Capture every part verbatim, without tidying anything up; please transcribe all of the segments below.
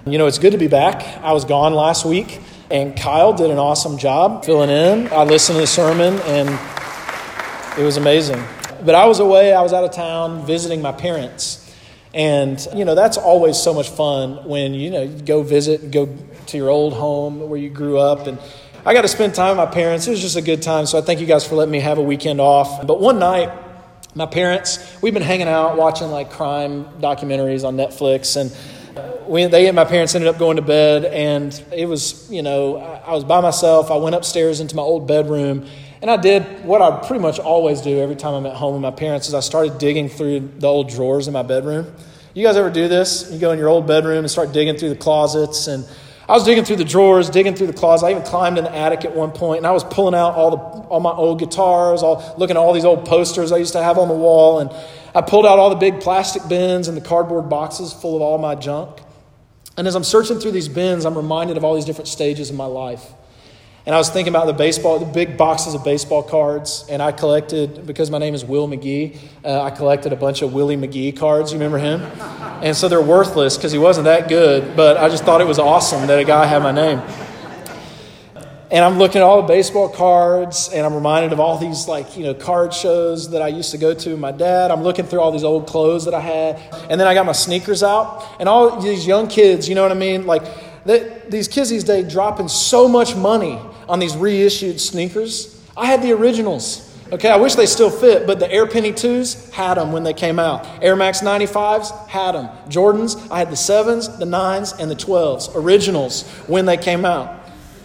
You know, it's good to be back. I was gone last week, and Kyle did an awesome job filling in. I listened to the sermon, and it was amazing. But I was away. I was out of town visiting my parents. And, you know, that's always so much fun when, you know, you go visit and go to your old home where you grew up. And I got to spend time with my parents. It was just a good time. So I thank you guys for letting me have a weekend off. But one night, my parents, we've been hanging out watching like crime documentaries on Netflix. And we, they and my parents ended up going to bed. And it was, you know, I was by myself. I went upstairs into my old bedroom. And I did what I pretty much always do every time I'm at home with my parents is I started digging through the old drawers in my bedroom. You guys ever do this? You go in your old bedroom and start digging through the closets. And I was digging through the drawers, digging through the closet. I even climbed in the attic at one point, and I was pulling out all the all my old guitars, all looking at all these old posters I used to have on the wall. And I pulled out all the big plastic bins and the cardboard boxes full of all my junk. And as I'm searching through these bins, I'm reminded of all these different stages of my life. And I was thinking about the baseball, the big boxes of baseball cards. And I collected, because my name is Will McGee, uh, I collected a bunch of Willie McGee cards. You remember him? And so they're worthless because he wasn't that good. But I just thought it was awesome that a guy had my name. And I'm looking at all the baseball cards. And I'm reminded of all these like, you know, card shows that I used to go to with my dad. I'm looking through all these old clothes that I had. And then I got my sneakers out. And all these young kids, you know what I mean? Like they, these kids these days dropping so much money on these reissued sneakers. I had the originals. Okay, I wish they still fit, but the Air Penny twos had them when they came out. Air Max ninety-fives had them. Jordans, I had the sevens, the nines, and the twelves. Originals when they came out.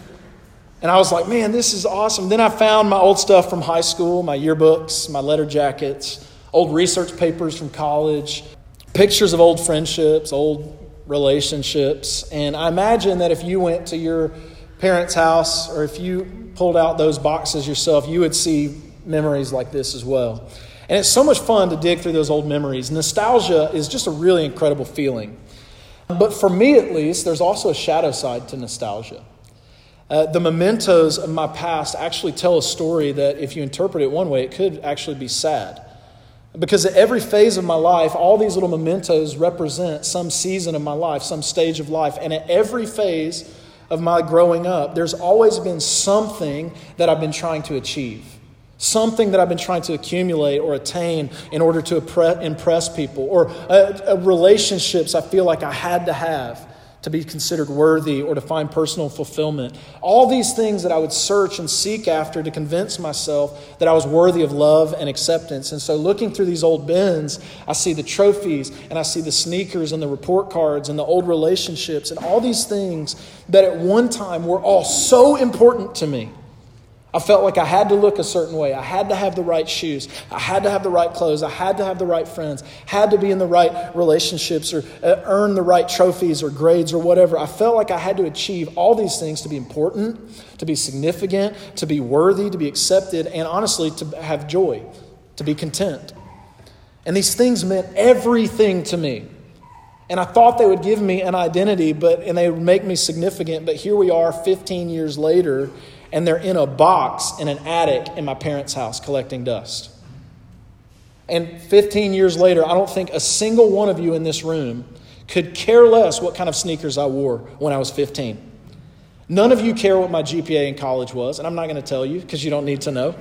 And I was like, man, this is awesome. Then I found my old stuff from high school, my yearbooks, my letter jackets, old research papers from college, pictures of old friendships, old relationships. And I imagine that if you went to your parents' house, or if you pulled out those boxes yourself, you would see memories like this as well. And it's so much fun to dig through those old memories. Nostalgia is just a really incredible feeling. But for me, at least, there's also a shadow side to nostalgia. Uh, the mementos of my past actually tell a story that if you interpret it one way, it could actually be sad. Because at every phase of my life, all these little mementos represent some season of my life, some stage of life. And at every phase of my growing up, there's always been something that I've been trying to achieve. Something that I've been trying to accumulate or attain in order to impress people. Or uh, uh, relationships I feel like I had to have to be considered worthy or to find personal fulfillment. All these things that I would search and seek after to convince myself that I was worthy of love and acceptance. And so looking through these old bins, I see the trophies and I see the sneakers and the report cards and the old relationships and all these things that at one time were all so important to me. I felt like I had to look a certain way. I had to have the right shoes. I had to have the right clothes. I had to have the right friends. Had to be in the right relationships or uh, earn the right trophies or grades or whatever. I felt like I had to achieve all these things to be important, to be significant, to be worthy, to be accepted, and honestly, to have joy, to be content. And these things meant everything to me. And I thought they would give me an identity, but and they would make me significant. But here we are fifteen years later, and they're in a box in an attic in my parents' house collecting dust. And fifteen years later, I don't think a single one of you in this room could care less what kind of sneakers I wore when I was fifteen. None of you care what my G P A in college was, and I'm not going to tell you because you don't need to know.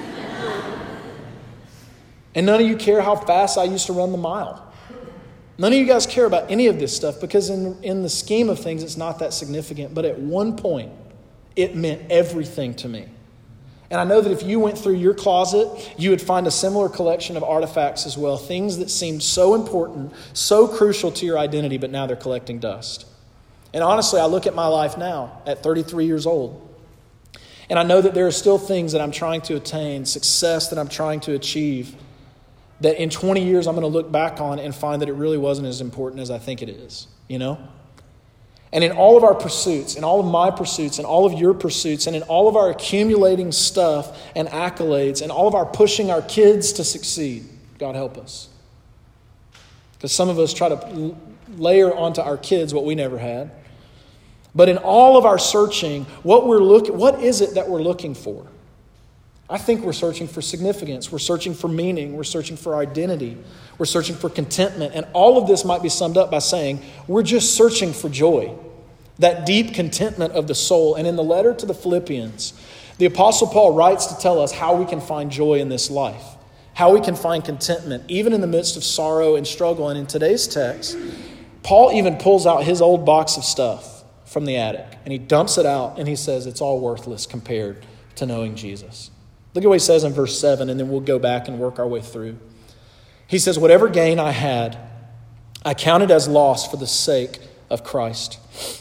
And none of you care how fast I used to run the mile. None of you guys care about any of this stuff because in, in the scheme of things, it's not that significant. But at one point, it meant everything to me. And I know that if you went through your closet, you would find a similar collection of artifacts as well. Things that seemed so important, so crucial to your identity, but now they're collecting dust. And honestly, I look at my life now at thirty-three years old. And I know that there are still things that I'm trying to attain, success that I'm trying to achieve, that in twenty years I'm going to look back on and find that it really wasn't as important as I think it is, you know? And in all of our pursuits, in all of my pursuits, and all of your pursuits, and in all of our accumulating stuff and accolades, and all of our pushing our kids to succeed, God help us. Because some of us try to layer onto our kids what we never had. But in all of our searching, what we're looking, what is it that we're looking for? I think we're searching for significance. We're searching for meaning. We're searching for identity. We're searching for contentment. And all of this might be summed up by saying we're just searching for joy, that deep contentment of the soul. And in the letter to the Philippians, the Apostle Paul writes to tell us how we can find joy in this life, how we can find contentment, even in the midst of sorrow and struggle. And in today's text, Paul even pulls out his old box of stuff from the attic, and he dumps it out, and he says it's all worthless compared to knowing Jesus. Look at what he says in verse seven, and then we'll go back and work our way through. He says, whatever gain I had, I counted as loss for the sake of Christ.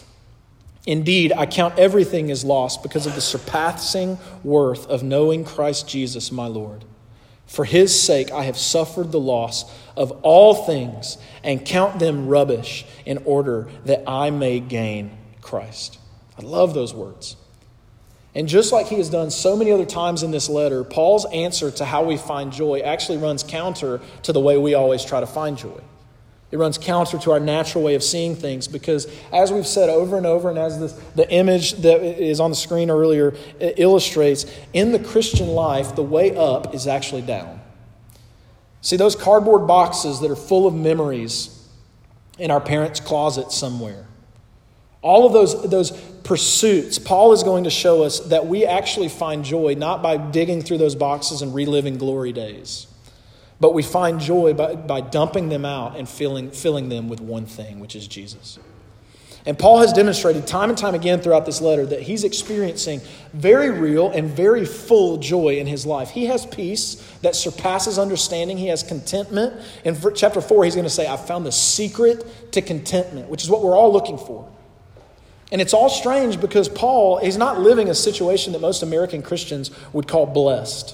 Indeed, I count everything as loss because of the surpassing worth of knowing Christ Jesus, my Lord. For his sake, I have suffered the loss of all things and count them rubbish in order that I may gain Christ. I love those words. And just like he has done so many other times in this letter, Paul's answer to how we find joy actually runs counter to the way we always try to find joy. It runs counter to our natural way of seeing things because, as we've said over and over, and as this, the image that is on the screen earlier illustrates, in the Christian life, the way up is actually down. See, those cardboard boxes that are full of memories in our parents' closet somewhere, all of those, those pursuits, Paul is going to show us that we actually find joy not by digging through those boxes and reliving glory days, but we find joy by, by dumping them out and filling, filling them with one thing, which is Jesus. And Paul has demonstrated time and time again throughout this letter that he's experiencing very real and very full joy in his life. He has peace that surpasses understanding. He has contentment. In chapter four, he's going to say, I found the secret to contentment, which is what we're all looking for. And it's all strange because Paul, he's not living a situation that most American Christians would call blessed.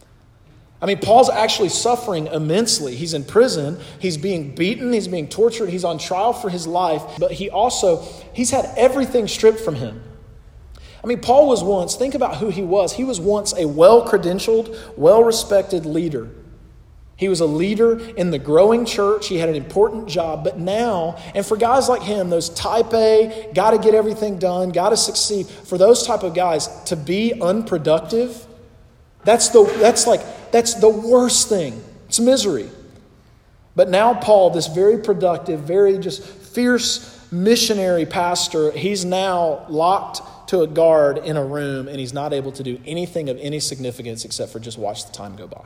I mean, Paul's actually suffering immensely. He's in prison. He's being beaten. He's being tortured. He's on trial for his life. But he also, he's had everything stripped from him. I mean, Paul was once, think about who he was. He was once a well-credentialed, well-respected leader. He was a leader in the growing church. He had an important job. But now, and for guys like him, those type A, got to get everything done, got to succeed, for those type of guys to be unproductive, that's the that's like that's the worst thing. It's misery. But now Paul, this very productive, very just fierce missionary pastor, he's now locked to a guard in a room, and he's not able to do anything of any significance except for just watch the time go by.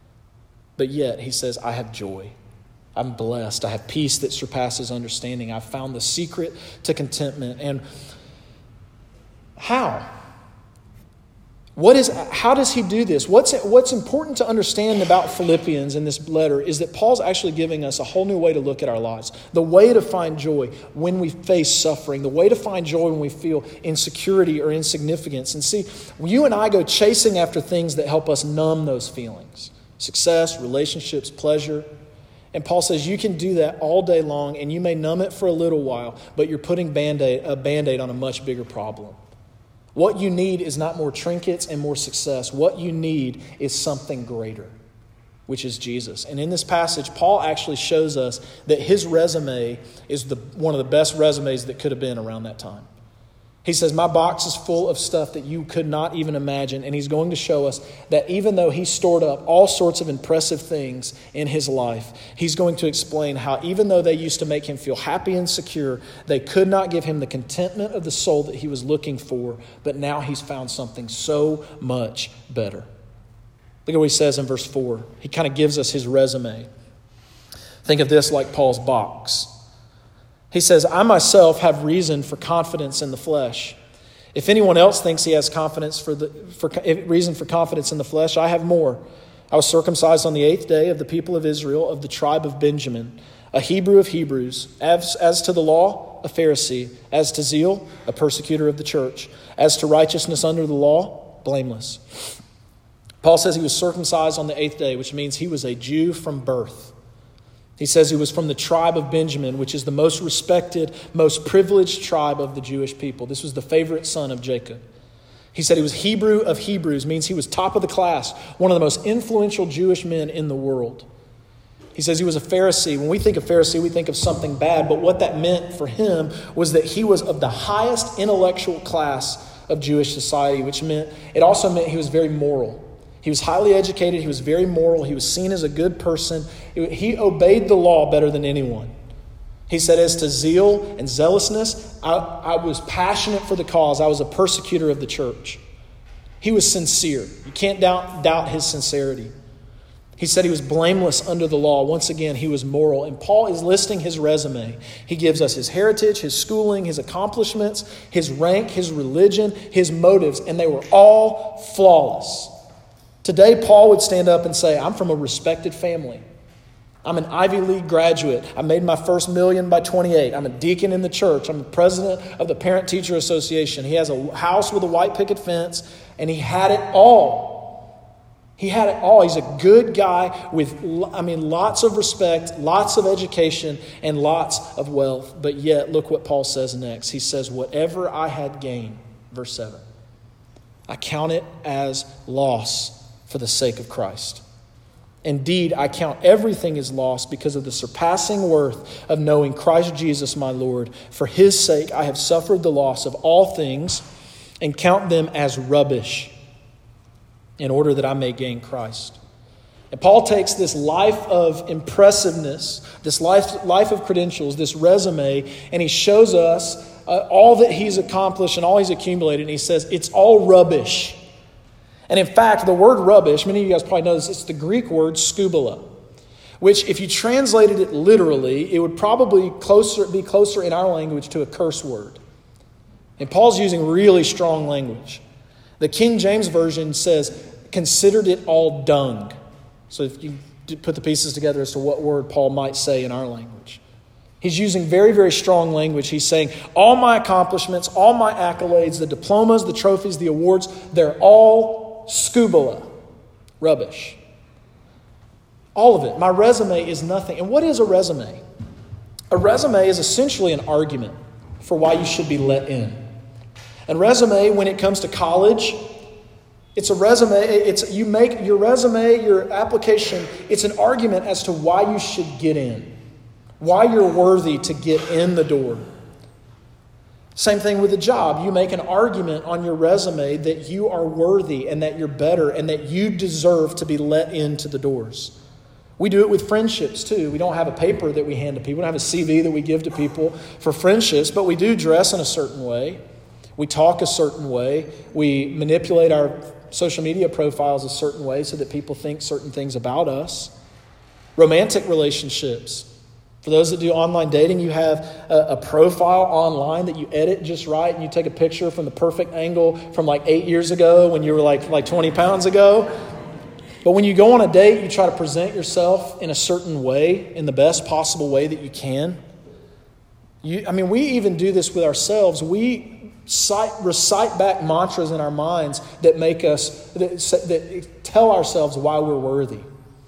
But yet he says, I have joy. I'm blessed. I have peace that surpasses understanding. I've found the secret to contentment. And how? What is? How does he do this? What's, what's important to understand about Philippians in this letter is that Paul's actually giving us a whole new way to look at our lives. The way to find joy when we face suffering. The way to find joy when we feel insecurity or insignificance. And see, you and I go chasing after things that help us numb those feelings. Success, relationships, pleasure. And Paul says you can do that all day long and you may numb it for a little while, but you're putting Band-Aid, a Band-Aid on a much bigger problem. What you need is not more trinkets and more success. What you need is something greater, which is Jesus. And in this passage, Paul actually shows us that his resume is the one of the best resumes that could have been around that time. He says, my box is full of stuff that you could not even imagine. And he's going to show us that even though he stored up all sorts of impressive things in his life, he's going to explain how even though they used to make him feel happy and secure, they could not give him the contentment of the soul that he was looking for. But now he's found something so much better. Look at what he says in verse four. He kind of gives us his resume. Think of this like Paul's box. He says, I myself have reason for confidence in the flesh. If anyone else thinks he has confidence for the for reason for confidence in the flesh, I have more. I was circumcised on the eighth day of the people of Israel, of the tribe of Benjamin, a Hebrew of Hebrews, as, as to the law, a Pharisee, as to zeal, a persecutor of the church, as to righteousness under the law, blameless. Paul says he was circumcised on the eighth day, which means he was a Jew from birth. He says he was from the tribe of Benjamin, which is the most respected, most privileged tribe of the Jewish people. This was the favorite son of Jacob. He said he was Hebrew of Hebrews, means he was top of the class, one of the most influential Jewish men in the world. He says he was a Pharisee. When we think of Pharisee, we think of something bad, but what that meant for him was that he was of the highest intellectual class of Jewish society, which meant, it also meant he was very moral. He was highly educated. He was very moral. He was seen as a good person. He obeyed the law better than anyone. He said, as to zeal and zealousness, I, I was passionate for the cause. I was a persecutor of the church. He was sincere. You can't doubt, doubt his sincerity. He said he was blameless under the law. Once again, he was moral. And Paul is listing his resume. He gives us his heritage, his schooling, his accomplishments, his rank, his religion, his motives, and they were all flawless. Today, Paul would stand up and say, I'm from a respected family. I'm an Ivy League graduate. I made my first million by twenty-eight. I'm a deacon in the church. I'm the president of the Parent-Teacher Association. He has a house with a white picket fence, and he had it all. He had it all. He's a good guy with, I mean, lots of respect, lots of education, and lots of wealth. But yet, look what Paul says next. He says, whatever I had gained, verse seven, I count it as loss for the sake of Christ. Indeed, I count everything as loss because of the surpassing worth of knowing Christ Jesus my Lord. For his sake I have suffered the loss of all things and count them as rubbish in order that I may gain Christ. And Paul takes this life of impressiveness, this life, life of credentials, this resume, and he shows us uh, all that he's accomplished and all he's accumulated. And he says, it's all rubbish. And in fact, the word rubbish, many of you guys probably know this, it's the Greek word skubala, which if you translated it literally, it would probably closer be closer in our language to a curse word. And Paul's using really strong language. The King James Version says, considered it all dung. So if you put the pieces together as to what word Paul might say in our language. He's using very, very strong language. He's saying, all my accomplishments, all my accolades, the diplomas, the trophies, the awards, they're all skubala, rubbish. All of it. My resume is nothing. And what is a resume? A resume is essentially an argument for why you should be let in. And resume, when it comes to college, it's a resume. It's you make your resume, your application, it's an argument as to why you should get in, why you're worthy to get in the door. Same thing with a job. You make an argument on your resume that you are worthy and that you're better and that you deserve to be let into the doors. We do it with friendships too. We don't have a paper that we hand to people. We don't have a C V that we give to people for friendships, but we do dress in a certain way. We talk a certain way. We manipulate our social media profiles a certain way so that people think certain things about us. Romantic relationships. For those that do online dating, you have a, a profile online that you edit just right, and you take a picture from the perfect angle from like eight years ago when you were like, like twenty pounds ago. But when you go on a date, you try to present yourself in a certain way, in the best possible way that you can. You, I mean, we even do this with ourselves. We cite, recite back mantras in our minds that make us, that, that tell ourselves why we're worthy,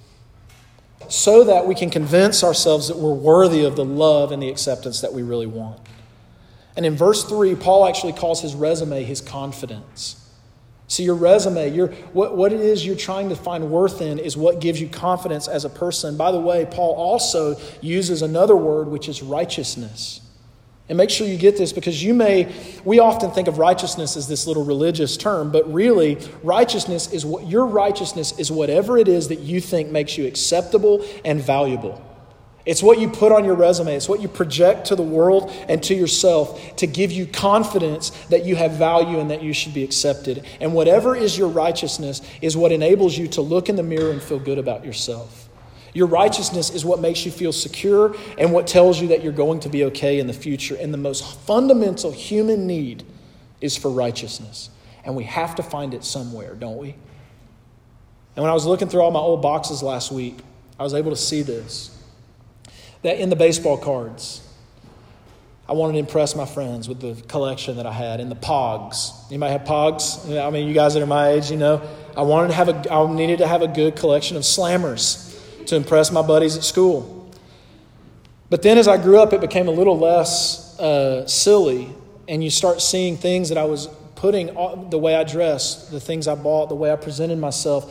so that we can convince ourselves that we're worthy of the love and the acceptance that we really want. And in verse three, Paul actually calls his resume his confidence. So your resume, your what, what it is you're trying to find worth in is what gives you confidence as a person. By the way, Paul also uses another word, which is righteousness. And make sure you get this, because you may, we often think of righteousness as this little religious term, but really righteousness is what, your righteousness is whatever it is that you think makes you acceptable and valuable. It's what you put on your resume. It's what you project to the world and to yourself to give you confidence that you have value and that you should be accepted. And whatever is your righteousness is what enables you to look in the mirror and feel good about yourself. Your righteousness is what makes you feel secure and what tells you that you're going to be okay in the future. And the most fundamental human need is for righteousness. And we have to find it somewhere, don't we? And when I was looking through all my old boxes last week, I was able to see this. That in the baseball cards, I wanted to impress my friends with the collection that I had. In the Pogs. Anybody have Pogs? I mean, you guys that are my age, you know. I wanted to have a, I needed to have a good collection of Slammers to impress my buddies at school. But then as I grew up, it became a little less uh, silly. And you start seeing things that I was putting, the way I dressed, the things I bought, the way I presented myself,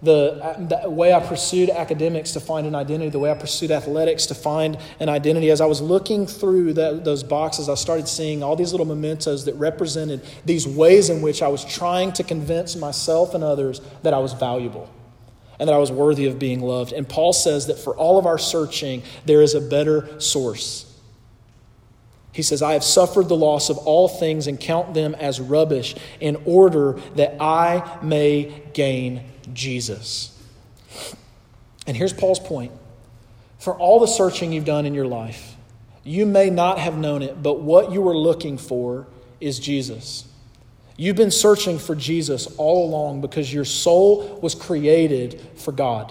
The, the way I pursued academics to find an identity, the way I pursued athletics to find an identity. As I was looking through that, those boxes, I started seeing all these little mementos that represented these ways in which I was trying to convince myself and others that I was valuable and that I was worthy of being loved. And Paul says that for all of our searching, there is a better source. He says, I have suffered the loss of all things and count them as rubbish in order that I may gain Jesus. And here's Paul's point. For all the searching you've done in your life, you may not have known it, but what you were looking for is Jesus. You've been searching for Jesus all along because your soul was created for God.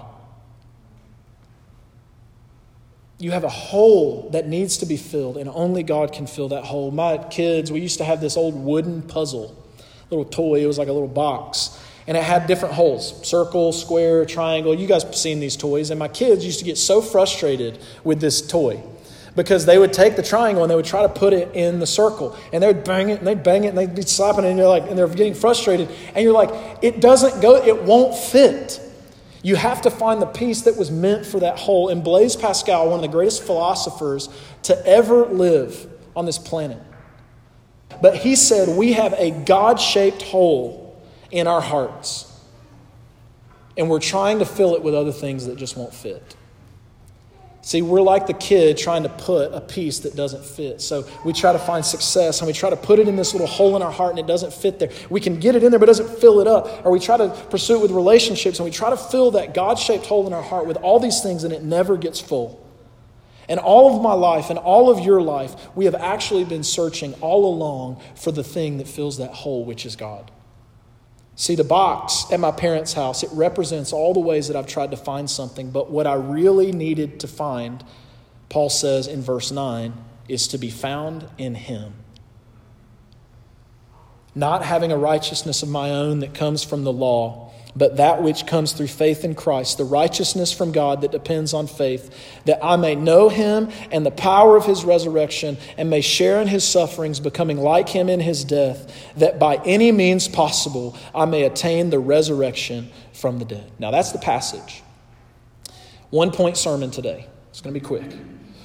You have a hole that needs to be filled, and only God can fill that hole. My kids, we used to have this old wooden puzzle, little toy. It was like a little box. And it had different holes, circle, square, triangle. You guys have seen these toys. And my kids used to get so frustrated with this toy because they would take the triangle and they would try to put it in the circle. And they would bang it and they'd bang it and they'd be slapping it. And, you're like, and they're getting frustrated. And you're like, it doesn't go, it won't fit. You have to find the piece that was meant for that hole. And Blaise Pascal, one of the greatest philosophers to ever live on this planet. But he said, we have a God-shaped hole in our hearts. And we're trying to fill it with other things that just won't fit. See, we're like the kid trying to put a piece that doesn't fit. So we try to find success and we try to put it in this little hole in our heart and it doesn't fit there. We can get it in there but it doesn't fill it up. Or we try to pursue it with relationships and we try to fill that God-shaped hole in our heart with all these things and it never gets full. And all of my life and all of your life, we have actually been searching all along for the thing that fills that hole, which is God. See, the box at my parents' house, it represents all the ways that I've tried to find something. But what I really needed to find, Paul says in verse nine, is to be found in Him. Not having a righteousness of my own that comes from the law, but that which comes through faith in Christ, the righteousness from God that depends on faith, that I may know Him and the power of His resurrection and may share in His sufferings, becoming like Him in His death, that by any means possible I may attain the resurrection from the dead. Now that's the passage. One point sermon today. It's going to be quick.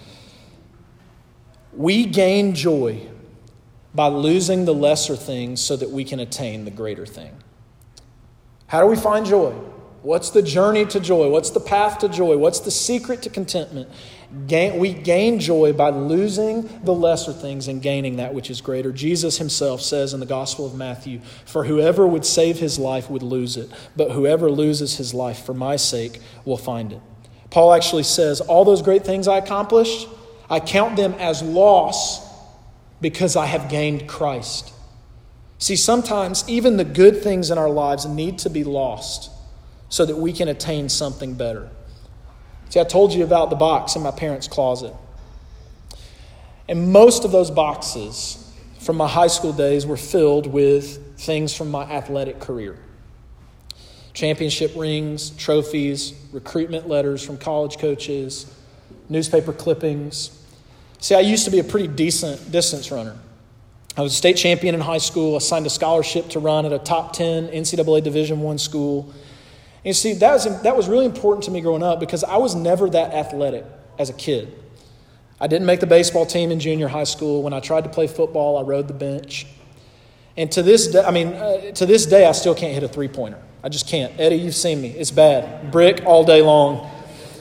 We gain joy by losing the lesser things so that we can attain the greater thing. How do we find joy? What's the journey to joy? What's the path to joy? What's the secret to contentment? Gain, we gain joy by losing the lesser things and gaining that which is greater. Jesus Himself says in the Gospel of Matthew, for whoever would save his life would lose it, but whoever loses his life for my sake will find it. Paul actually says, all those great things I accomplished, I count them as loss because I have gained Christ. See, sometimes even the good things in our lives need to be lost so that we can attain something better. See, I told you about the box in my parents' closet. And most of those boxes from my high school days were filled with things from my athletic career. Championship rings, trophies, recruitment letters from college coaches, newspaper clippings. See, I used to be a pretty decent distance runner. I was a state champion in high school, assigned a scholarship to run at a top ten N C double A Division I school. And you see, that was, that was really important to me growing up because I was never that athletic as a kid. I didn't make the baseball team in junior high school. When I tried to play football, I rode the bench. And to this day, I mean, uh, to this day, I still can't hit a three-pointer. I just can't. Eddie, you've seen me. It's bad. Brick all day long.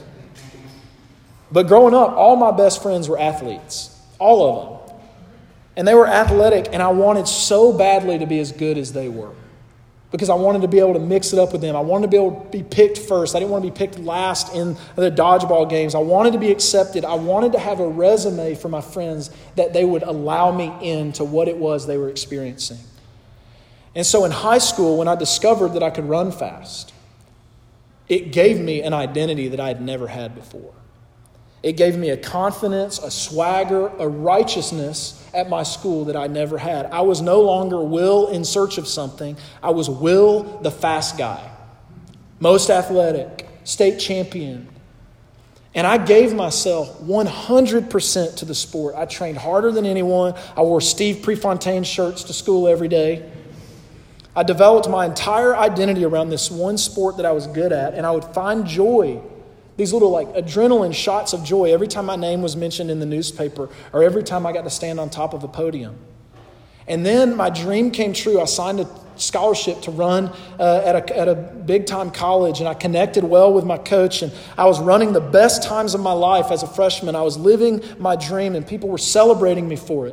But growing up, all my best friends were athletes. All of them. And they were athletic, and I wanted so badly to be as good as they were because I wanted to be able to mix it up with them. I wanted to be able to be picked first. I didn't want to be picked last in the dodgeball games. I wanted to be accepted. I wanted to have a resume for my friends that they would allow me into what it was they were experiencing. And so in high school, when I discovered that I could run fast, it gave me an identity that I had never had before. It gave me a confidence, a swagger, a righteousness at my school that I never had. I was no longer Will in search of something. I was Will, the fast guy, most athletic, state champion. And I gave myself one hundred percent to the sport. I trained harder than anyone. I wore Steve Prefontaine shirts to school every day. I developed my entire identity around this one sport that I was good at, and I would find joy, these little like adrenaline shots of joy every time my name was mentioned in the newspaper or every time I got to stand on top of a podium. And then my dream came true. I signed a scholarship to run uh, at a, at a big-time college, and I connected well with my coach, and I was running the best times of my life as a freshman. I was living my dream, and people were celebrating me for it.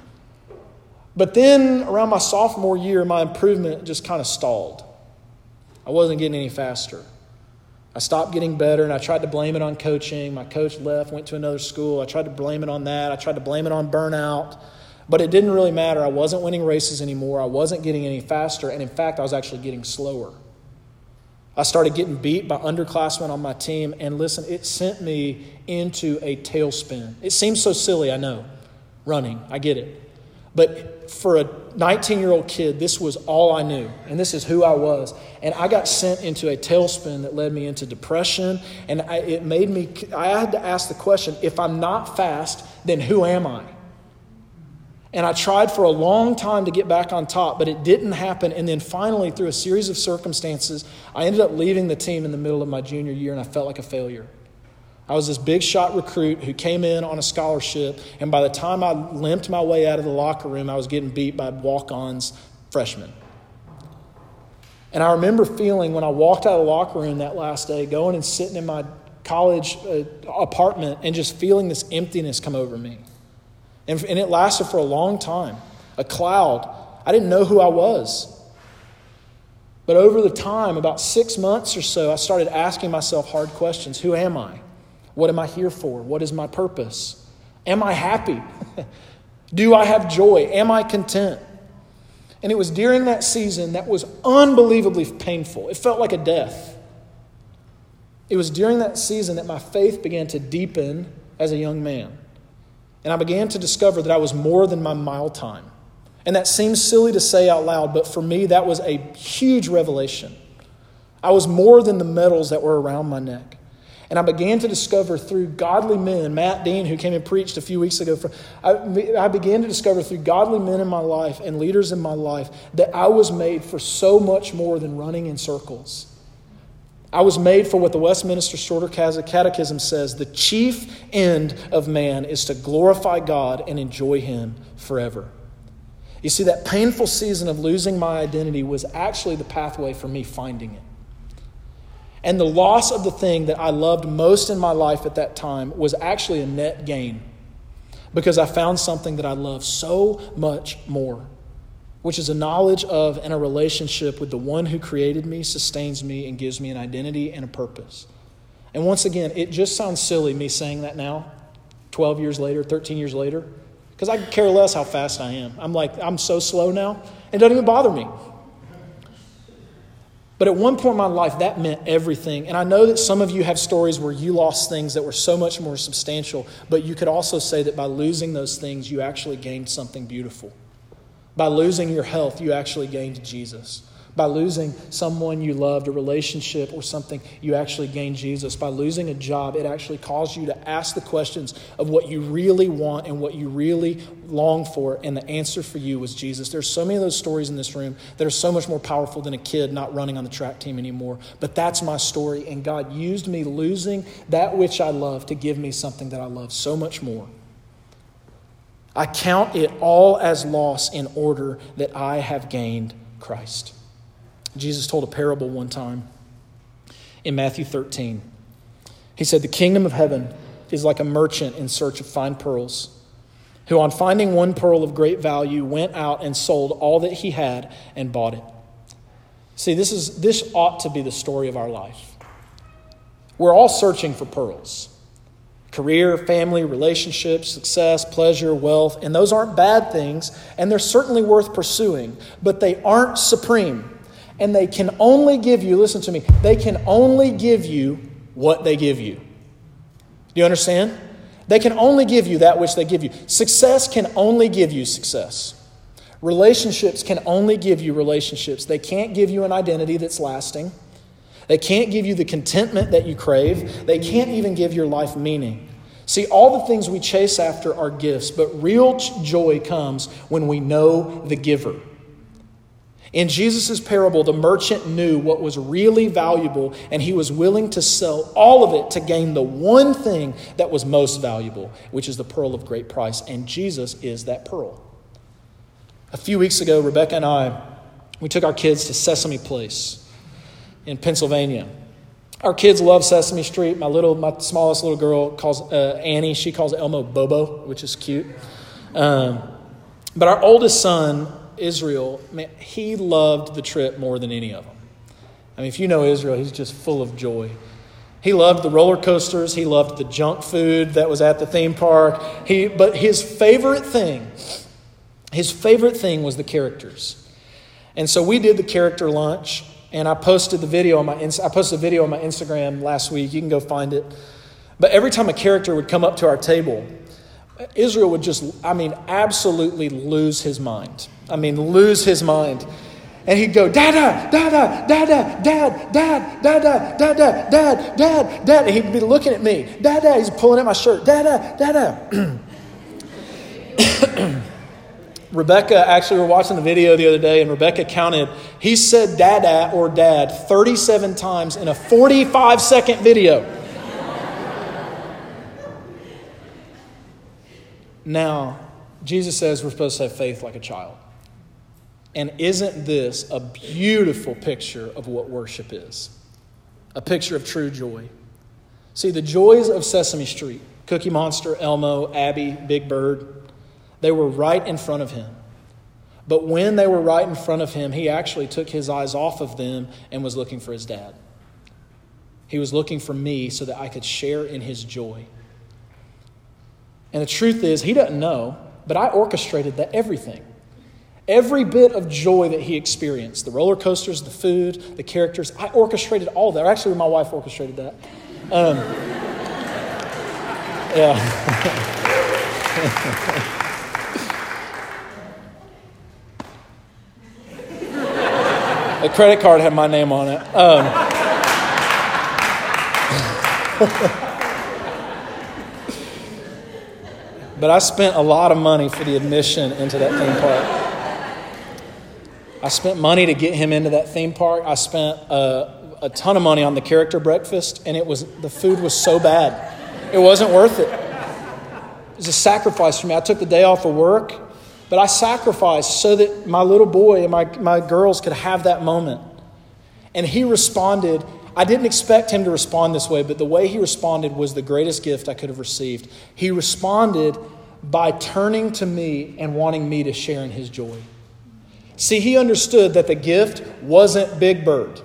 But then around my sophomore year, my improvement just kind of stalled. I wasn't getting any faster. I stopped getting better, and I tried to blame it on coaching. My coach left, went to another school. I tried to blame it on that. I tried to blame it on burnout. But it didn't really matter. I wasn't winning races anymore. I wasn't getting any faster. And in fact, I was actually getting slower. I started getting beat by underclassmen on my team. And listen, it sent me into a tailspin. It seems so silly, I know, running. I get it. But for a nineteen-year-old kid, this was all I knew. And this is who I was. And I got sent into a tailspin that led me into depression. And I, it made me, I had to ask the question, if I'm not fast, then who am I? And I tried for a long time to get back on top, but it didn't happen. And then finally, through a series of circumstances, I ended up leaving the team in the middle of my junior year, and I felt like a failure. I was this big shot recruit who came in on a scholarship, and by the time I limped my way out of the locker room, I was getting beat by walk-ons freshmen. And I remember feeling when I walked out of the locker room that last day, going and sitting in my college uh, apartment and just feeling this emptiness come over me. And, and it lasted for a long time, a cloud. I didn't know who I was. But over the time, about six months or so, I started asking myself hard questions. Who am I? What am I here for? What is my purpose? Am I happy? Do I have joy? Am I content? And it was during that season that was unbelievably painful. It felt like a death. It was during that season that my faith began to deepen as a young man. And I began to discover that I was more than my mile time. And that seems silly to say out loud, but for me, that was a huge revelation. I was more than the medals that were around my neck. And I began to discover through godly men, Matt Dean, who came and preached a few weeks ago, for, I, I began to discover through godly men in my life and leaders in my life that I was made for so much more than running in circles. I was made for what the Westminster Shorter Catechism says, the chief end of man is to glorify God and enjoy Him forever. You see, that painful season of losing my identity was actually the pathway for me finding it. And the loss of the thing that I loved most in my life at that time was actually a net gain, because I found something that I love so much more, which is a knowledge of and a relationship with the one who created me, sustains me, and gives me an identity and a purpose. And once again, it just sounds silly me saying that now, twelve years later, thirteen years later, because I could care less how fast I am. I'm like, I'm so slow now, it doesn't even bother me. But at one point in my life, that meant everything. And I know that some of you have stories where you lost things that were so much more substantial, but you could also say that by losing those things, you actually gained something beautiful. By losing your health, you actually gained Jesus. By losing someone you loved, a relationship or something, you actually gained Jesus. By losing a job, it actually caused you to ask the questions of what you really want and what you really long for, and the answer for you was Jesus. There's so many of those stories in this room that are so much more powerful than a kid not running on the track team anymore. But that's my story, and God used me losing that which I love to give me something that I love so much more. I count it all as loss in order that I have gained Christ. Jesus told a parable one time in Matthew thirteen. He said, the kingdom of heaven is like a merchant in search of fine pearls, who on finding one pearl of great value went out and sold all that he had and bought it. See, this is this ought to be the story of our life. We're all searching for pearls. Career, family, relationships, success, pleasure, wealth, and those aren't bad things, and they're certainly worth pursuing, but they aren't supreme. And they can only give you, listen to me, they can only give you what they give you. Do you understand? They can only give you that which they give you. Success can only give you success. Relationships can only give you relationships. They can't give you an identity that's lasting. They can't give you the contentment that you crave. They can't even give your life meaning. See, all the things we chase after are gifts, but real joy comes when we know the giver. In Jesus' parable, the merchant knew what was really valuable, and he was willing to sell all of it to gain the one thing that was most valuable, which is the pearl of great price. And Jesus is that pearl. A few weeks ago, Rebecca and I, we took our kids to Sesame Place in Pennsylvania. Our kids love Sesame Street. My little, my smallest little girl calls uh, Annie. She calls Elmo Bobo, which is cute. Um, but our oldest son, Israel, man, he loved the trip more than any of them. I mean, if you know Israel, he's just full of joy. He loved the roller coasters. He loved the junk food that was at the theme park. He, but his favorite thing, his favorite thing was the characters. And so we did the character lunch, and I posted the video on my I posted a video on my Instagram last week. You can go find it. But every time a character would come up to our table, Israel would just, I mean, absolutely lose his mind. I mean, lose his mind. And he'd go, Dada, Dada, Dada, Dad, Dad, Dada, Dada, Dad, Dad, Dad. And he'd be looking at me. Dada, he's pulling at my shirt. Dada, Dada. Rebecca, actually, we were watching the video the other day, and Rebecca counted. He said Dada or Dad thirty-seven times in a forty-five second video. Now, Jesus says we're supposed to have faith like a child. And isn't this a beautiful picture of what worship is? A picture of true joy. See, the joys of Sesame Street, Cookie Monster, Elmo, Abby, Big Bird, they were right in front of him. But when they were right in front of him, he actually took his eyes off of them and was looking for his dad. He was looking for me so that I could share in his joy. And the truth is, he doesn't know, but I orchestrated that everything. Every bit of joy that he experienced, the roller coasters, the food, the characters, I orchestrated all that. Actually, my wife orchestrated that. Um, yeah. The credit card had my name on it. Um, but I spent a lot of money for the admission into that theme park. I spent money to get him into that theme park. I spent uh, a ton of money on the character breakfast, and it was the food was so bad. It wasn't worth it. It was a sacrifice for me. I took the day off of work, but I sacrificed so that my little boy and my, my girls could have that moment. And he responded. I didn't expect him to respond this way, but the way he responded was the greatest gift I could have received. He responded by turning to me and wanting me to share in his joy. See, he understood that the gift wasn't Big Bird.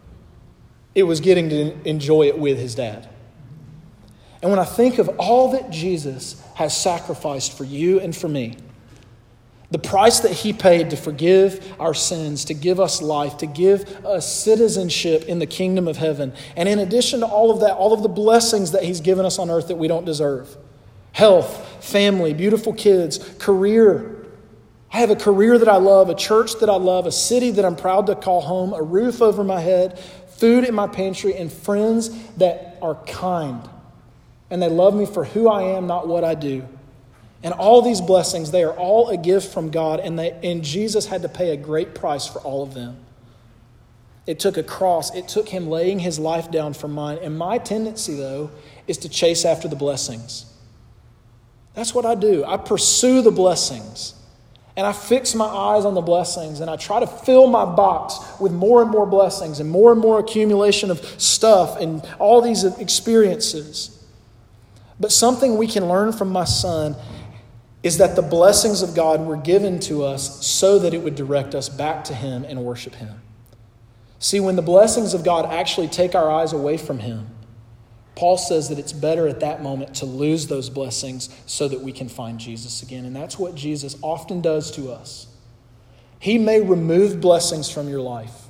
It was getting to enjoy it with his dad. And when I think of all that Jesus has sacrificed for you and for me, the price that he paid to forgive our sins, to give us life, to give us citizenship in the kingdom of heaven. And in addition to all of that, all of the blessings that he's given us on earth that we don't deserve. Health, family, beautiful kids, career. I have a career that I love, a church that I love, a city that I'm proud to call home, a roof over my head, food in my pantry, and friends that are kind. And they love me for who I am, not what I do. And all these blessings, they are all a gift from God, and, they, and Jesus had to pay a great price for all of them. It took a cross. It took him laying his life down for mine. And my tendency, though, is to chase after the blessings. That's what I do. I pursue the blessings. And I fix my eyes on the blessings, and I try to fill my box with more and more blessings and more and more accumulation of stuff and all these experiences. But something we can learn from my son is that the blessings of God were given to us so that it would direct us back to him and worship him. See, when the blessings of God actually take our eyes away from him, Paul says that it's better at that moment to lose those blessings so that we can find Jesus again. And that's what Jesus often does to us. He may remove blessings from your life.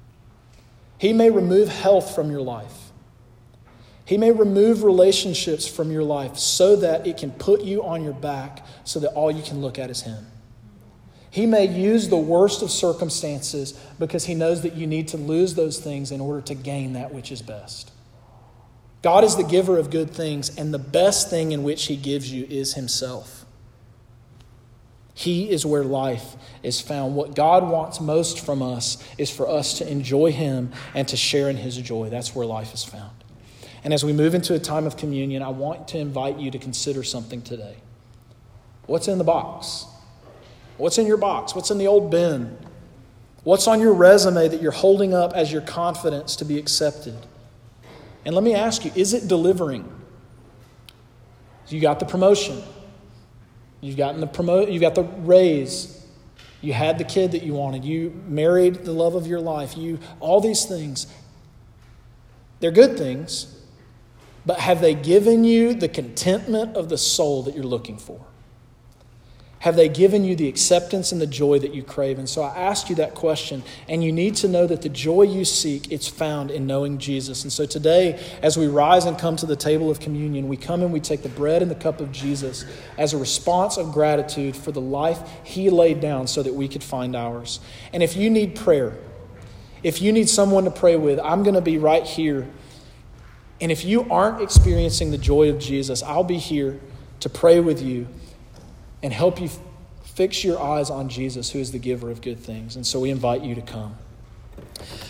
He may remove health from your life. He may remove relationships from your life so that it can put you on your back so that all you can look at is him. He may use the worst of circumstances because he knows that you need to lose those things in order to gain that which is best. God is the giver of good things, and the best thing in which he gives you is himself. He is where life is found. What God wants most from us is for us to enjoy Him and to share in His joy. That's where life is found. And as we move into a time of communion, I want to invite you to consider something today. What's in the box? What's in your box? What's in the old bin? What's on your resume that you're holding up as your confidence to be accepted? And let me ask you, is it delivering? You got the promotion. You've gotten the promote. You got the raise. You had the kid that you wanted. You married the love of your life. You all these things. They're good things, but have they given you the contentment of the soul that you're looking for? Have they given you the acceptance and the joy that you crave? And so I asked you that question, and you need to know that the joy you seek, it's found in knowing Jesus. And so today, as we rise and come to the table of communion, we come and we take the bread and the cup of Jesus as a response of gratitude for the life He laid down so that we could find ours. And if you need prayer, if you need someone to pray with, I'm going to be right here. And if you aren't experiencing the joy of Jesus, I'll be here to pray with you and help you fix your eyes on Jesus, who is the giver of good things. And so we invite you to come.